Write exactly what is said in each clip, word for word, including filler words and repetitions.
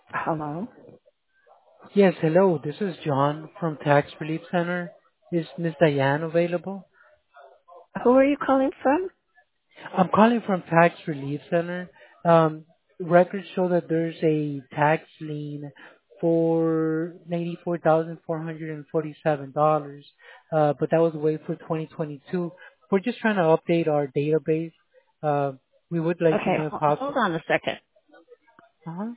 Hello. Yes, hello. This is John from Tax Relief Center. Is Miss Diane available? Who are you calling from? I'm calling from Tax Relief Center. Um, records show that there's a tax lien for ninety-four thousand four hundred forty-seven dollars, uh, but that was way for twenty twenty-two. We're just trying to update our database. Uh, we would like to Okay, know if ho- possible. hold on a second. Uh-huh.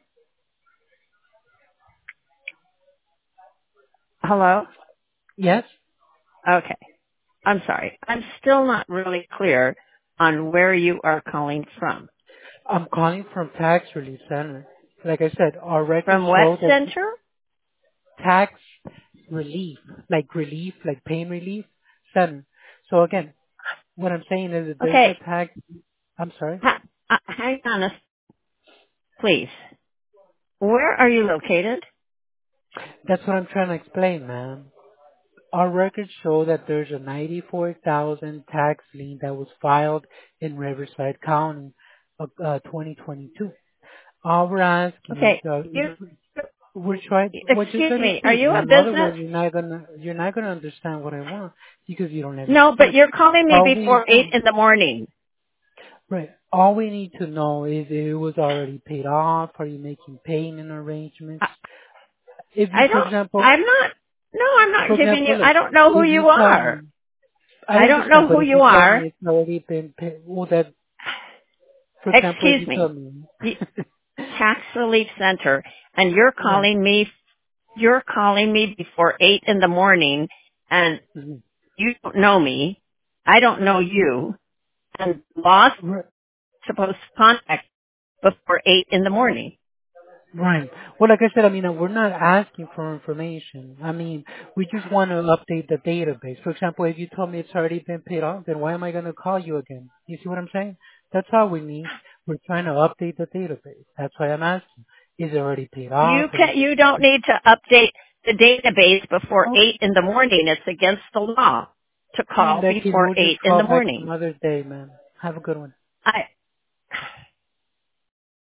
Hello? Yes? Okay. I'm sorry. I'm still not really clear on where you are calling from. I'm calling from Tax Relief Center. Like I said, our records From what show that center? tax relief, like relief, like pain relief center. So again, what I'm saying is that there's Okay. a tax, I'm sorry, Ha- uh, hang on a s- please. Where are you located? that's what I'm trying to explain, man. Our records show that there's a ninety-four thousand tax lien that was filed in Riverside County, of uh, twenty twenty-two. All we're asking Okay. is, uh, You, we're trying, well, just excuse let me me. Are speak, you a man. business? Otherwise, you're not gonna, you're not gonna understand what I want because you don't let me No, but speak. you're calling me All we need before to eight in the morning. Right. All we need to know is if it was already paid off. Are you making payment arrangements? I, If you, I for don't, example, I'm not, no, I'm not for giving you, example, I look, don't know who if you you tell are. me, I I don't understand, know but who if you you tell are. me it's already been paid, well, that, for example, if Excuse you tell me. me, The Tax Relief Center, and you're right, calling me, you're calling me before eight in the morning, and mhm. you don't know me. I don't know you. And law's Right. supposed to contact before eight in the morning. Right. Well, like I said, I mean, uh, we're not asking for information. I mean, we just want to update the database. For example, if you told me it's already been paid off, then why am I going to call you again? You see what I'm saying? That's all we need. We're trying to update the database. That's why I'm asking. Is it already paid off? You Or is can, you don't need to update the database before oh, eight in the morning. It's against the law to in call that case, before we'll just eight in call the back morning. some other day, man. Have a good one. I,